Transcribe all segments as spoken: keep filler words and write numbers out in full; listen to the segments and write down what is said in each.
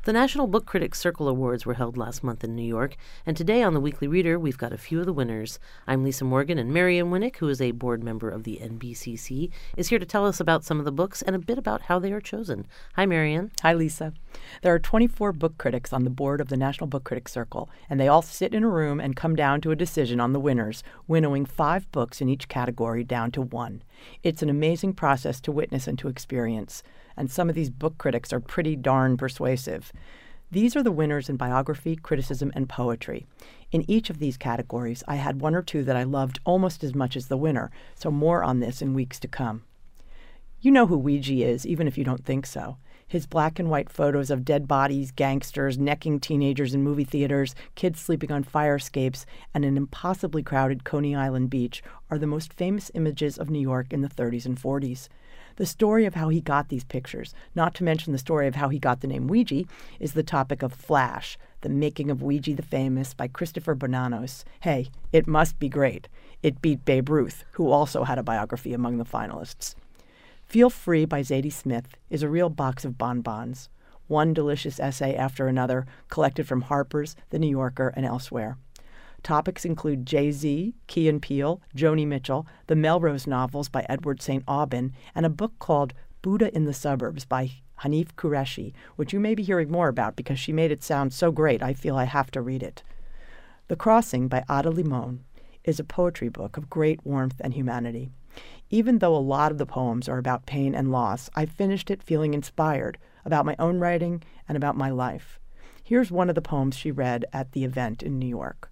The National Book Critics Circle Awards were held last month in New York, and today on The Weekly Reader, we've got a few of the winners. I'm Lisa Morgan, and Marian Winnick, who is a board member of the N B C C, is here to tell us about some of the books and a bit about how they are chosen. Hi, Marian. Hi, Lisa. There are twenty-four book critics on the board of the National Book Critics Circle, and they all sit in a room and come down to a decision on the winners, winnowing five books in each category down to one. It's an amazing process to witness and to experience, and some of these book critics are pretty darn persuasive. These are the winners in biography, criticism, and poetry. In each of these categories, I had one or two that I loved almost as much as the winner, so more on this in weeks to come. You know who Weegee is, even if you don't think so. His black and white photos of dead bodies, gangsters, necking teenagers in movie theaters, kids sleeping on fire escapes, and an impossibly crowded Coney Island beach are the most famous images of New York in the thirties and forties. The story of how he got these pictures, not to mention the story of how he got the name Weegee, is the topic of Flash, The Making of Weegee the Famous by Christopher Bonanos. Hey, it must be great. It beat Babe Ruth, who also had a biography among the finalists. Feel Free by Zadie Smith is a real box of bonbons, one delicious essay after another, collected from Harper's, The New Yorker, and elsewhere. Topics include Jay-Z, Key and Peele, Joni Mitchell, the Melrose novels by Edward Saint Aubin, and a book called Buddha in the Suburbs by Hanif Kureishi, which you may be hearing more about because she made it sound so great I feel I have to read it. The Crossing by Ada Limon is a poetry book of great warmth and humanity. Even though a lot of the poems are about pain and loss, I finished it feeling inspired about my own writing and about my life. Here's one of the poems she read at the event in New York.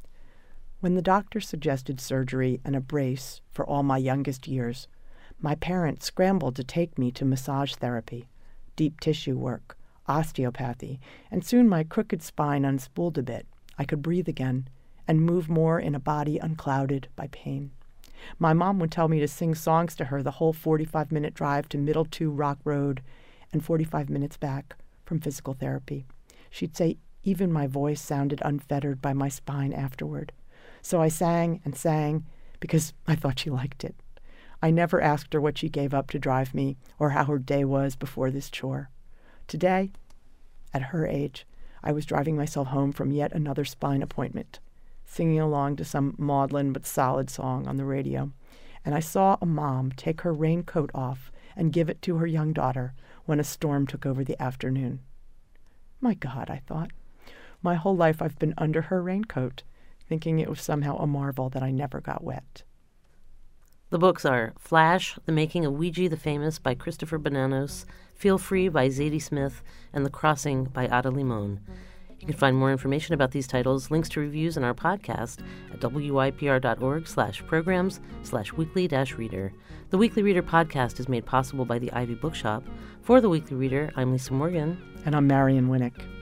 When the doctor suggested surgery and a brace for all my youngest years, my parents scrambled to take me to massage therapy, deep tissue work, osteopathy, and soon my crooked spine unspooled a bit. I could breathe again and move more in a body unclouded by pain. My mom would tell me to sing songs to her the whole forty-five minute drive to Middle Two Rock Road and forty-five minutes back from physical therapy. She'd say even my voice sounded unfettered by my spine afterward. So I sang and sang because I thought she liked it. I never asked her what she gave up to drive me or how her day was before this chore. Today, at her age, I was driving myself home from yet another spine appointment, singing along to some maudlin but solid song on the radio, and I saw a mom take her raincoat off and give it to her young daughter when a storm took over the afternoon. My God, I thought, my whole life I've been under her raincoat, thinking it was somehow a marvel that I never got wet. The books are Flash, The Making of Weegee the Famous by Christopher Bonanos, Feel Free by Zadie Smith, and The Crossing by Ada Limon. You can find more information about these titles, links to reviews, and our podcast at wypr.org slash programs slash weekly dash reader. The Weekly Reader podcast is made possible by the Ivy Bookshop. For The Weekly Reader, I'm Lisa Morgan. And I'm Marian Winnick.